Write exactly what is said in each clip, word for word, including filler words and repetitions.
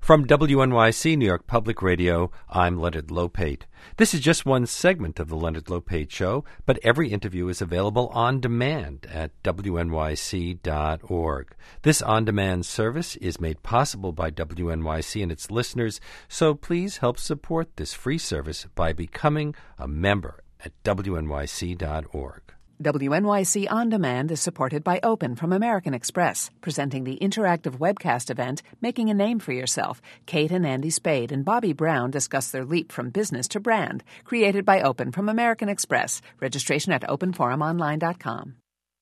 From W N Y C, New York Public Radio, I'm Leonard Lopate. This is just one segment of the Leonard Lopate Show, but every interview is available on demand at W N Y C dot org. This on-demand service is made possible by W N Y C and its listeners, so please help support this free service by becoming a member at W N Y C dot org. W N Y C On Demand is supported by Open from American Express, presenting the interactive webcast event, Making a Name for Yourself. Kate and Andy Spade and Bobby Brown discuss their leap from business to brand, created by Open from American Express. Registration at open forum online dot com.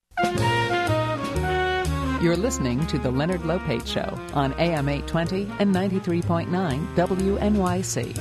You're listening to The Leonard Lopate Show on A M eight twenty and ninety-three point nine W N Y C.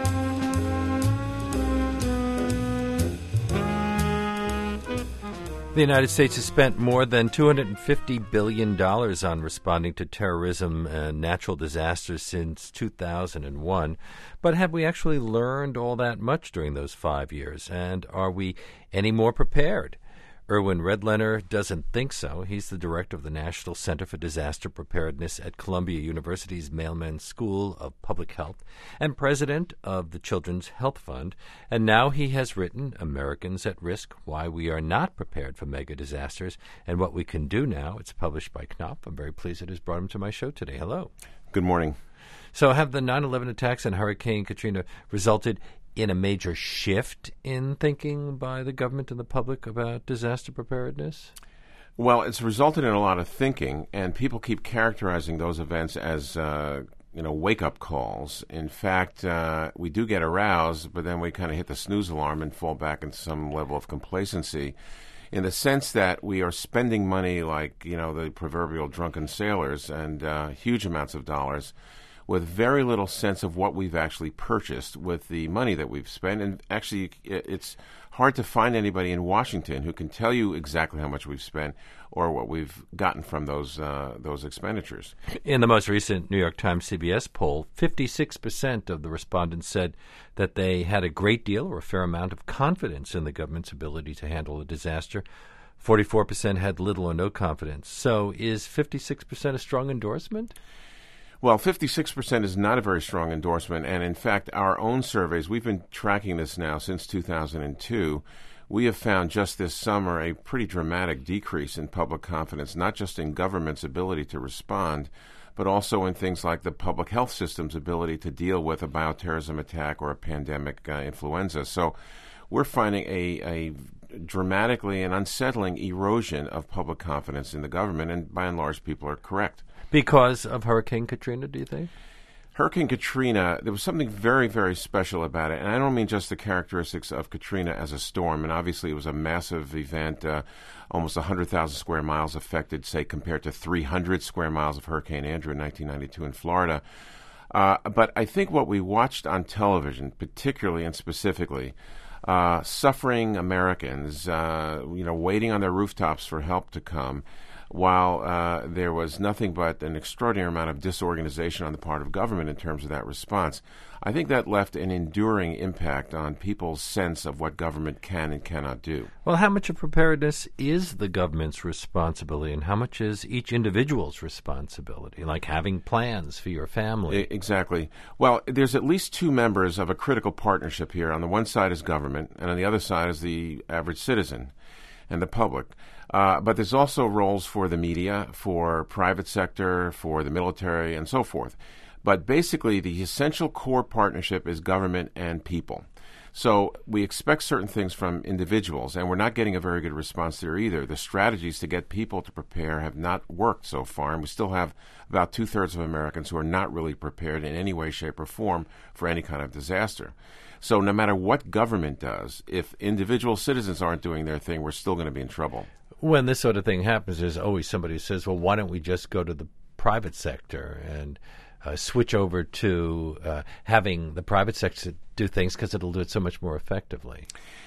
The United States has spent more than two hundred fifty billion dollars on responding to terrorism and natural disasters since two thousand one. But have we actually learned all that much during those five years? And are we any more prepared? Erwin Redlener doesn't think so. He's the director of the National Center for Disaster Preparedness at Columbia University's Mailman School of Public Health and president of the Children's Health Fund. And now he has written Americans at Risk, Why We Are Not Prepared for Mega Disasters and What We Can Do Now. It's published by Knopf. I'm very pleased it has brought him to my show today. Hello. Good morning. So have the nine eleven attacks and Hurricane Katrina resulted in a major shift in thinking by the government and the public about disaster preparedness? Well, it's resulted in a lot of thinking, and people keep characterizing those events as, uh, you know, wake-up calls. In fact, uh, we do get aroused, but then we kind of hit the snooze alarm and fall back into some level of complacency, in the sense that we are spending money like, you know, the proverbial drunken sailors, and uh, huge amounts of dollars, with very little sense of what we've actually purchased with the money that we've spent. And actually, it's hard to find anybody in Washington who can tell you exactly how much we've spent or what we've gotten from those uh, those expenditures. In the most recent New York Times C B S poll, fifty-six percent of the respondents said that they had a great deal or a fair amount of confidence in the government's ability to handle a disaster. forty-four percent had little or no confidence. So is fifty-six percent a strong endorsement? Well, fifty-six percent is not a very strong endorsement, and in fact, our own surveys, we've been tracking this now since two thousand two, we have found just this summer a pretty dramatic decrease in public confidence, not just in government's ability to respond, but also in things like the public health system's ability to deal with a bioterrorism attack or a pandemic uh, influenza. So we're finding a, a dramatically and unsettling erosion of public confidence in the government, and by and large, people are correct. Because of Hurricane Katrina, do you think? Hurricane Katrina, there was something very, very special about it. And I don't mean just the characteristics of Katrina as a storm. And obviously it was a massive event, uh, almost one hundred thousand square miles affected, say, compared to three hundred square miles of Hurricane Andrew in nineteen ninety-two in Florida. Uh, but I think what we watched on television, particularly and specifically, uh, suffering Americans, uh, you know, waiting on their rooftops for help to come, while uh, there was nothing but an extraordinary amount of disorganization on the part of government in terms of that response, I think that left an enduring impact on people's sense of what government can and cannot do. Well, how much of preparedness is the government's responsibility, and how much is each individual's responsibility, like having plans for your family? I- exactly. Well, there's at least two members of a critical partnership here. On the one side is government, and on the other side is the average citizen and the public. Uh, but there's also roles for the media, for private sector, for the military, and so forth. But basically, the essential core partnership is government and people. So we expect certain things from individuals, and we're not getting a very good response there either. The strategies to get people to prepare have not worked so far, and we still have about two-thirds of Americans who are not really prepared in any way, shape, or form for any kind of disaster. So no matter what government does, if individual citizens aren't doing their thing, we're still going to be in trouble. When this sort of thing happens, there's always somebody who says, well, why don't we just go to the private sector and uh, switch over to uh, having the private sector do things because it'll do it so much more effectively?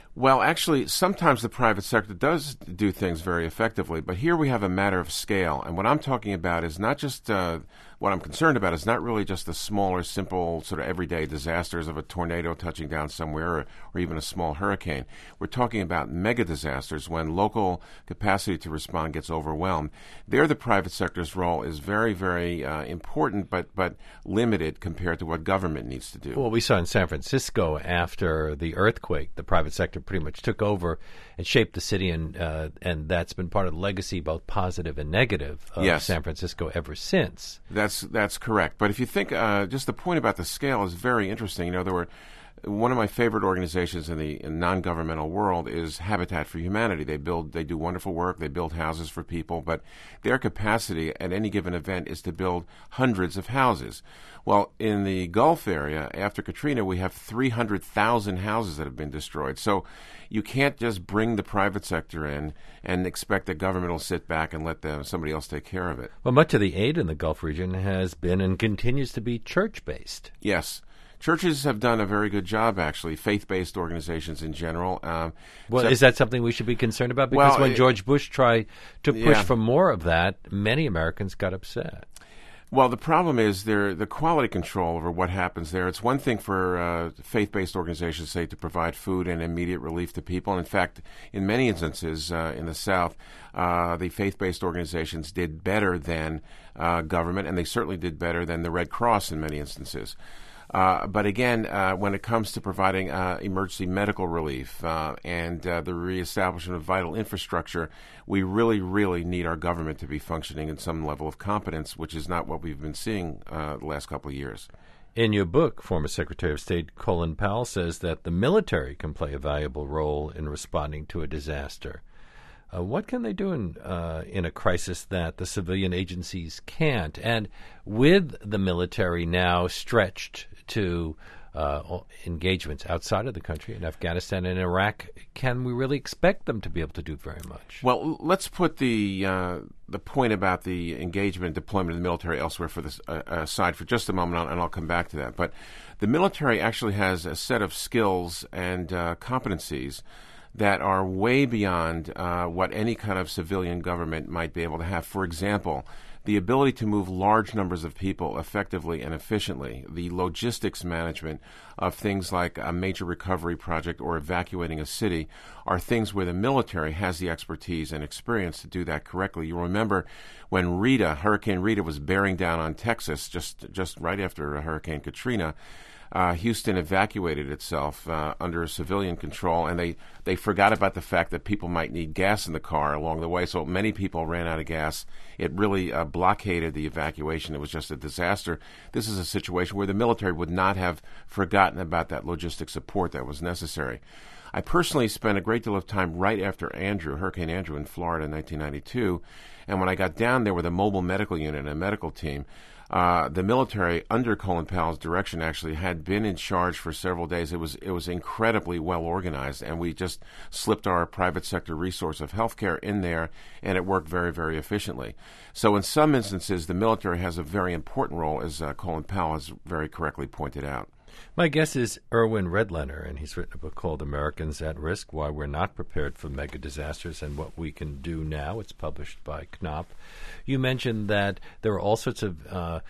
Well, actually, sometimes the private sector does do things very effectively, but here we have a matter of scale. And what I'm talking about is not just, uh, what I'm concerned about is not really just the smaller, simple, sort of everyday disasters of a tornado touching down somewhere or, or even a small hurricane. We're talking about mega disasters when local capacity to respond gets overwhelmed. There, the private sector's role is very, very uh, important, but, but limited compared to what government needs to do. Well, we saw in San Francisco after the earthquake, the private sector pretty much took over and shaped the city, and uh, and that's been part of the legacy, both positive and negative, of yes. San Francisco ever since. That's that's correct. But if you think, uh, just the point about the scale is very interesting. You know, there were one of my favorite organizations in the in non-governmental world is Habitat for Humanity. They build, they do wonderful work. They build houses for people, but their capacity at any given event is to build hundreds of houses. Well, in the Gulf area, after Katrina, we have three hundred thousand houses that have been destroyed. So you can't just bring the private sector in and expect the government will sit back and let them, somebody else take care of it. Well, much of the aid in the Gulf region has been and continues to be church-based. Yes. Churches have done a very good job, actually, faith-based organizations in general. Um, well, so, is that something we should be concerned about? Because well, when it, George Bush tried to push yeah. for more of that, many Americans got upset. Well, the problem is there the quality control over what happens there. It's one thing for uh, faith-based organizations, say, to provide food and immediate relief to people. And in fact, in many instances uh, in the South, uh, the faith-based organizations did better than uh, government, and they certainly did better than the Red Cross in many instances. Uh, but again, uh, when it comes to providing uh, emergency medical relief uh, and uh, the reestablishment of vital infrastructure, we really, really need our government to be functioning in some level of competence, which is not what we've been seeing uh, the last couple of years. In your book, former Secretary of State Colin Powell says that the military can play a valuable role in responding to a disaster. Uh, what can they do in uh, in a crisis that the civilian agencies can't? And with the military now stretched to uh, engagements outside of the country, in Afghanistan and Iraq, can we really expect them to be able to do very much? Well, let's put the uh, the point about the engagement and deployment of the military elsewhere for this uh, aside for just a moment, and I'll come back to that. But the military actually has a set of skills and uh, competencies that are way beyond uh, what any kind of civilian government might be able to have. For example, the ability to move large numbers of people effectively and efficiently, the logistics management of things like a major recovery project or evacuating a city are things where the military has the expertise and experience to do that correctly. You remember when Rita, Hurricane Rita, was bearing down on Texas just, just right after Hurricane Katrina, Uh, Houston evacuated itself uh, under civilian control, and they, they forgot about the fact that people might need gas in the car along the way, so many people ran out of gas. It really uh, blockaded the evacuation. It was just a disaster. This is a situation where the military would not have forgotten about that logistic support that was necessary. I personally spent a great deal of time right after Andrew, Hurricane Andrew in Florida in nineteen ninety-two, and when I got down there with a mobile medical unit and a medical team, Uh, the military, under Colin Powell's direction, actually had been in charge for several days. It was it was incredibly well organized, and we just slipped our private sector resource of healthcare in there, and it worked very, very efficiently. So in some instances, the military has a very important role, as uh, Colin Powell has very correctly pointed out. My guest is Erwin Redlener, and he's written a book called Americans at Risk, Why We're Not Prepared for Mega Disasters and What We Can Do Now. It's published by Knopf. You mentioned that there are all sorts of uh,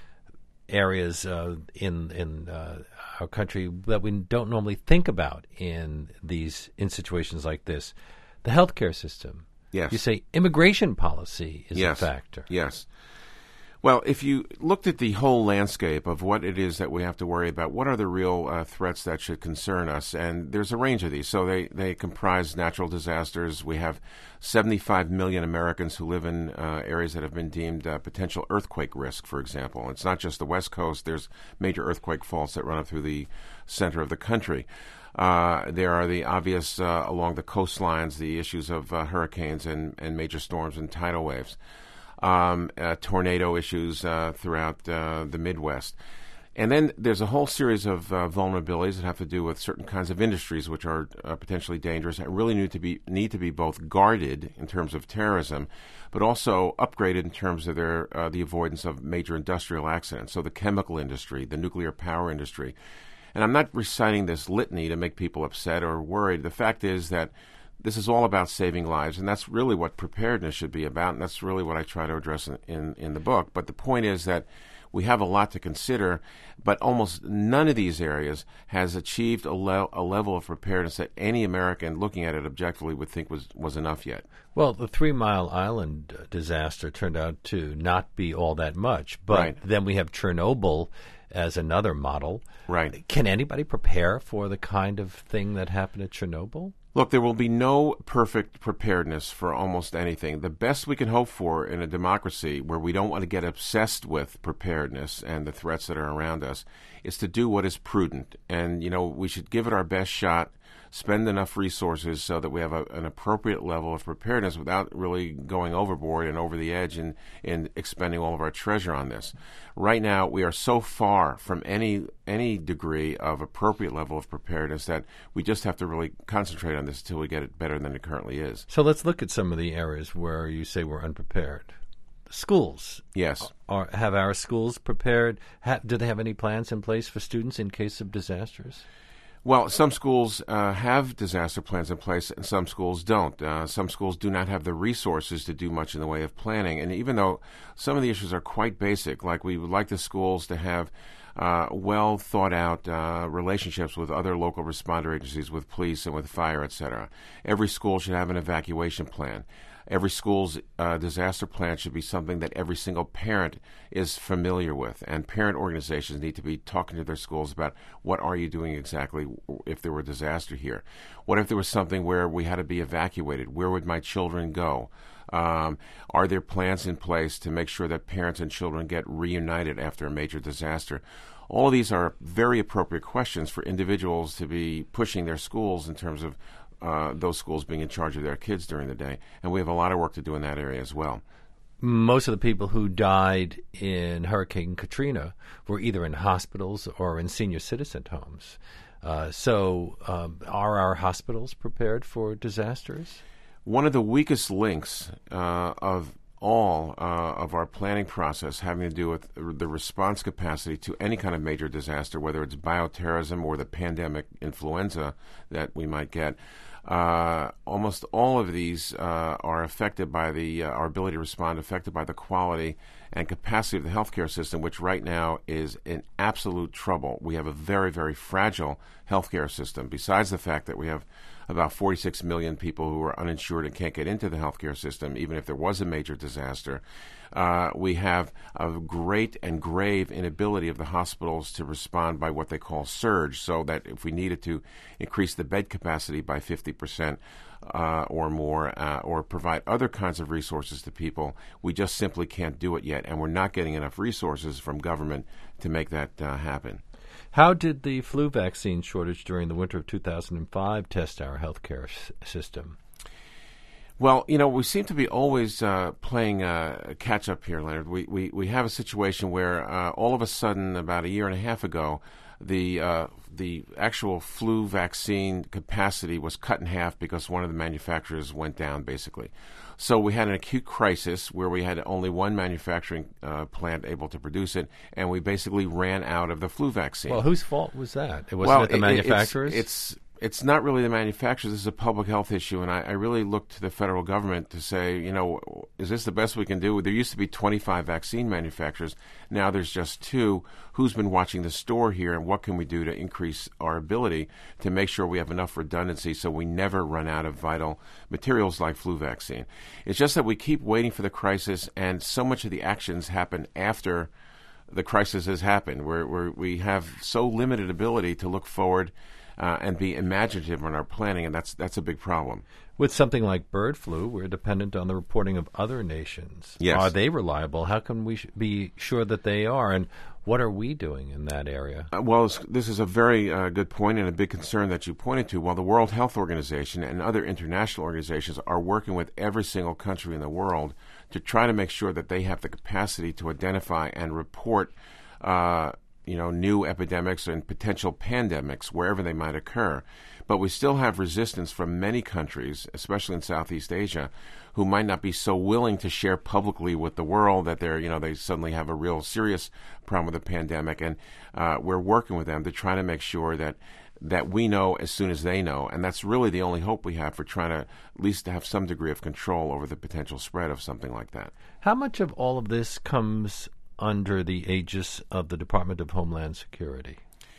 areas uh, in in uh, our country that we don't normally think about in these in situations like this. The healthcare system. Yes. You say immigration policy is yes. a factor. Yes. Well, if you looked at the whole landscape of what it is that we have to worry about, what are the real uh, threats that should concern us? And there's a range of these. So they, they comprise natural disasters. We have seventy-five million Americans who live in uh, areas that have been deemed uh, potential earthquake risk, for example. It's not just the West Coast. There's major earthquake faults that run up through the center of the country. Uh, there are the obvious, uh, along the coastlines, the issues of uh, hurricanes and, and major storms and tidal waves. Um, uh, tornado issues uh, throughout uh, the Midwest. And then there's a whole series of uh, vulnerabilities that have to do with certain kinds of industries which are uh, potentially dangerous and really need to be need to be both guarded in terms of terrorism, but also upgraded in terms of their uh, the avoidance of major industrial accidents. So the chemical industry, the nuclear power industry. And I'm not reciting this litany to make people upset or worried. The fact is that this is all about saving lives, and that's really what preparedness should be about, and that's really what I try to address in, in, in the book. But the point is that we have a lot to consider, but almost none of these areas has achieved a, le- a level of preparedness that any American looking at it objectively would think was, was enough yet. Well, the Three Mile Island uh, disaster turned out to not be all that much, but Right. then we have Chernobyl as another model. Right. Can anybody prepare for the kind of thing that happened at Chernobyl? Look, there will be no perfect preparedness for almost anything. The best we can hope for in a democracy where we don't want to get obsessed with preparedness and the threats that are around us is to do what is prudent. And, you know, we should give it our best shot, spend enough resources so that we have a, an appropriate level of preparedness without really going overboard and over the edge and, and expending all of our treasure on this. Right now, we are so far from any any degree of appropriate level of preparedness that we just have to really concentrate on this until we get it better than it currently is. So let's look at some of the areas where you say we're unprepared. Schools. Yes. Are, have our schools prepared? Ha, do they have any plans in place for students in case of disasters? Well, some schools uh, have disaster plans in place, and some schools don't. Uh, some schools do not have the resources to do much in the way of planning. And even though some of the issues are quite basic, like we would like the schools to have uh, well thought out uh, relationships with other local responder agencies, with police and with fire, et cetera. Every school should have an evacuation plan. Every school's uh, disaster plan should be something that every single parent is familiar with, and parent organizations need to be talking to their schools about what are you doing exactly if there were a disaster here. What if there was something where we had to be evacuated? Where would my children go? Um, are there plans in place to make sure that parents and children get reunited after a major disaster? All of these are very appropriate questions for individuals to be pushing their schools in terms of Uh, those schools being in charge of their kids during the day. And we have a lot of work to do in that area as well. Most of the people who died in Hurricane Katrina were either in hospitals or in senior citizen homes. Uh, so um, are our hospitals prepared for disasters? One of the weakest links uh, of all uh, of our planning process having to do with the response capacity to any kind of major disaster, whether it's bioterrorism or the pandemic influenza that we might get, Uh, almost all of these uh, are affected by the uh, our ability to respond, affected by the quality and capacity of the healthcare system, which right now is in absolute trouble. We have a very, very fragile healthcare system, besides the fact that we have about forty-six million people who are uninsured and can't get into the healthcare system, even if there was a major disaster. Uh, we have a great and grave inability of the hospitals to respond by what they call surge, so that if we needed to increase the bed capacity by fifty percent uh, or more, uh, or provide other kinds of resources to people, we just simply can't do it yet, and we're not getting enough resources from government to make that uh, happen. How did the flu vaccine shortage during the winter of two thousand five test our healthcare s- system? Well, you know, we seem to be always uh, playing uh, catch-up here, Leonard. We, we, we have a situation where uh, all of a sudden, about a year and a half ago, the uh, the actual flu vaccine capacity was cut in half because one of the manufacturers went down, basically. So we had an acute crisis where we had only one manufacturing uh, plant able to produce it, and we basically ran out of the flu vaccine. Well, whose fault was that? It wasn't well, it the it, manufacturers? It's, it's It's not really the manufacturers. This is a public health issue, and I, I really look to the federal government to say, you know, is this the best we can do? There used to be twenty-five vaccine manufacturers. Now there's just two. Who's been watching the store here, and what can we do to increase our ability to make sure we have enough redundancy so we never run out of vital materials like flu vaccine? It's just that we keep waiting for the crisis, and so much of the actions happen after the crisis has happened, where, where we have so limited ability to look forward Uh, and be imaginative in our planning, and that's that's a big problem. With something like bird flu, we're dependent on the reporting of other nations. Yes. Are they reliable? How can we sh- be sure that they are? And what are we doing in that area? Uh, well, this is a very uh, good point and a big concern that you pointed to. While the World Health Organization and other international organizations are working with every single country in the world to try to make sure that they have the capacity to identify and report uh, you know, new epidemics and potential pandemics wherever they might occur. But we still have resistance from many countries, especially in Southeast Asia, who might not be so willing to share publicly with the world that they're, you know, they suddenly have a real serious problem with the pandemic. And uh, we're working with them to try to make sure that that we know as soon as they know. And that's really the only hope we have for trying to at least to have some degree of control over the potential spread of something like that. How much of all of this comes under the aegis of the Department of Homeland Security?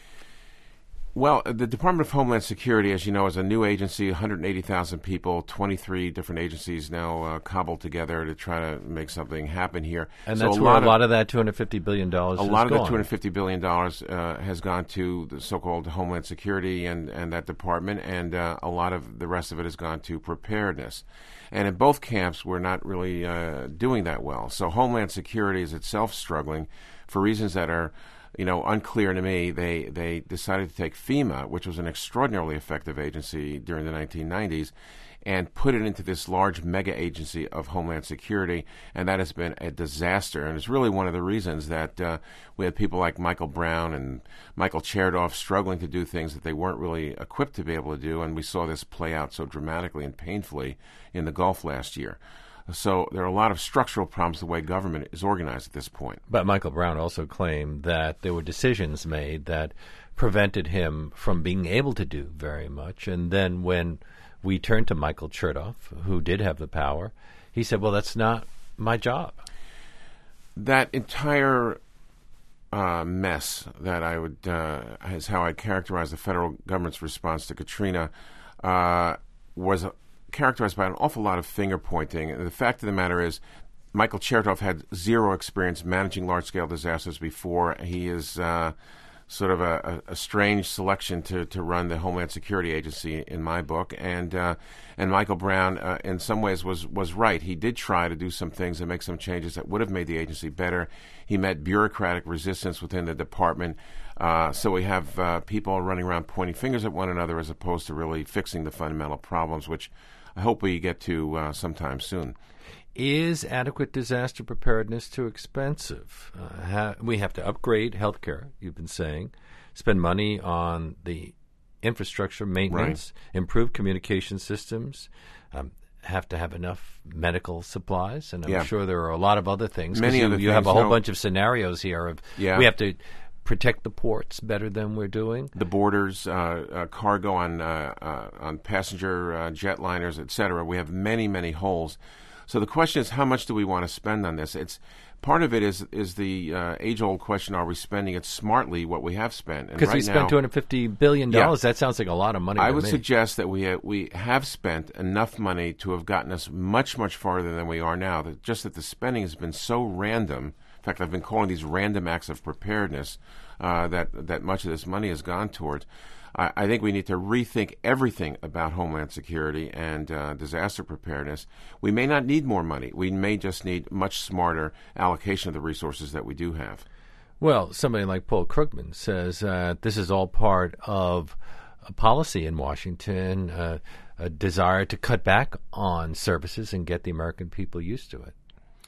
Well, the Department of Homeland Security, as you know, is a new agency, one hundred eighty thousand people, twenty-three different agencies now uh, cobbled together to try to make something happen here. And so that's a where lot a lot of, of that two hundred fifty billion dollars A is lot of gone. the two hundred fifty billion dollars uh, has gone to the so-called Homeland Security and, and that department, and uh, a lot of the rest of it has gone to preparedness. And in both camps, we're not really uh, doing that well. So Homeland Security is itself struggling for reasons that are you know, unclear to me. They they decided to take FEMA, which was an extraordinarily effective agency during the nineteen nineties, and put it into this large mega agency of Homeland Security, and that has been a disaster. And it's really one of the reasons that uh, we had people like Michael Brown and Michael Chertoff struggling to do things that they weren't really equipped to be able to do, and we saw this play out so dramatically and painfully in the Gulf last year. So there are a lot of structural problems the way government is organized at this point. But Michael Brown also claimed that there were decisions made that prevented him from being able to do very much. And then when we turned to Michael Chertoff, who did have the power, he said, well, that's not my job. That entire uh, mess that I would, uh, is how I'd characterize the federal government's response to Katrina, uh, was a characterized by an awful lot of finger pointing. And the fact of the matter is, Michael Chertoff had zero experience managing large-scale disasters before. He is uh, sort of a, a, a strange selection to, to run the Homeland Security Agency, in my book. And uh, and Michael Brown, uh, in some ways, was was right. He did try to do some things and make some changes that would have made the agency better. He met bureaucratic resistance within the department. Uh, so we have uh, people running around pointing fingers at one another as opposed to really fixing the fundamental problems, which I hope we get to uh, sometime soon. Is adequate disaster preparedness too expensive? Uh, ha- we have to upgrade healthcare, you've been saying, spend money on the infrastructure maintenance, right. Improve communication systems, um, have to have enough medical supplies, and I'm yeah. sure there are a lot of other things. Many you, other you things. have a whole no. bunch of scenarios here of yeah. we have to protect the ports better than we're doing. The borders, uh, uh, cargo on uh, uh, on passenger uh, jetliners, et cetera. We have many, many holes. So the question is, how much do we want to spend on this? It's part of it is is the uh, age-old question: are we spending it smartly? What we have spent, because right we spent now, two hundred fifty billion dollars. Yeah. That sounds like a lot of money. I to would me. suggest that we ha- we have spent enough money to have gotten us much, much farther than we are now. That just that the spending has been so random. In fact, I've been calling these random acts of preparedness uh, that that much of this money has gone towards. I, I think we need to rethink everything about Homeland Security and uh, disaster preparedness. We may not need more money. We may just need much smarter allocation of the resources that we do have. Well, somebody like Paul Krugman says uh, this is all part of a policy in Washington, uh, a desire to cut back on services and get the American people used to it.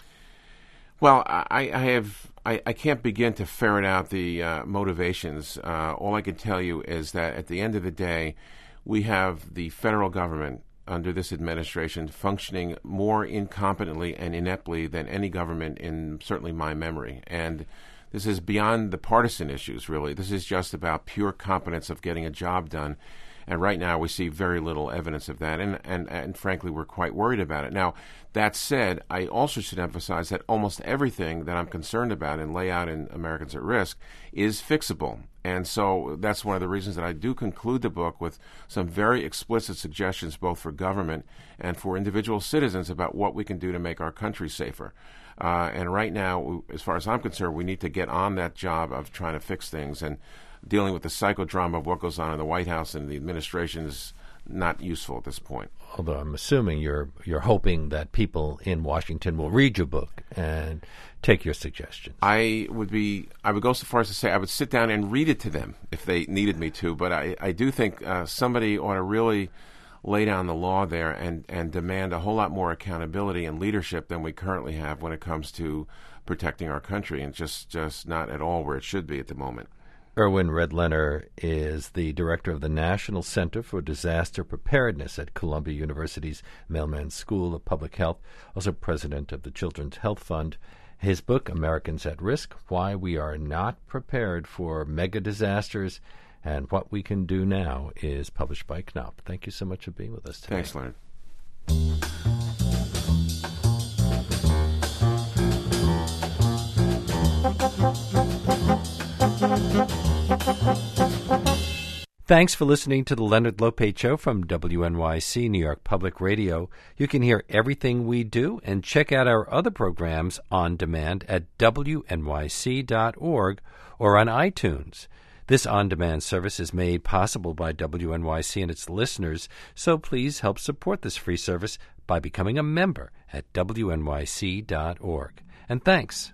Well, I, I have I, I can't begin to ferret out the uh, motivations. Uh, all I can tell you is that at the end of the day, we have the federal government under this administration functioning more incompetently and ineptly than any government in certainly my memory. And this is beyond the partisan issues, really. This is just about pure competence of getting a job done. And right now we see very little evidence of that, and, and, and frankly, we're quite worried about it. Now, that said, I also should emphasize that almost everything that I'm concerned about and lay out in Americans at Risk is fixable. And so that's one of the reasons that I do conclude the book with some very explicit suggestions both for government and for individual citizens about what we can do to make our country safer. Uh, and right now, as far as I'm concerned, we need to get on that job of trying to fix things, and dealing with the psychodrama of what goes on in the White House and the administration is not useful at this point. Although I'm assuming you're you're hoping that people in Washington will read your book and take your suggestions. I would be I would go so far as to say I would sit down and read it to them if they needed me to, but I, I do think uh, somebody ought to really lay down the law there and, and demand a whole lot more accountability and leadership than we currently have when it comes to protecting our country, and just, just not at all where it should be at the moment. Erwin Redlener is the director of the National Center for Disaster Preparedness at Columbia University's Mailman School of Public Health, also president of the Children's Health Fund. His book, Americans at Risk, Why We Are Not Prepared for Mega Disasters and What We Can Do Now, is published by Knopf. Thank you so much for being with us today. Thanks, Leonard. Thanks for listening to the Leonard Lopate Show from W N Y C, New York Public Radio. You can hear everything we do and check out our other programs on demand at W N Y C dot org or on iTunes. This on-demand service is made possible by W N Y C and its listeners, so please help support this free service by becoming a member at W N Y C dot org. And thanks.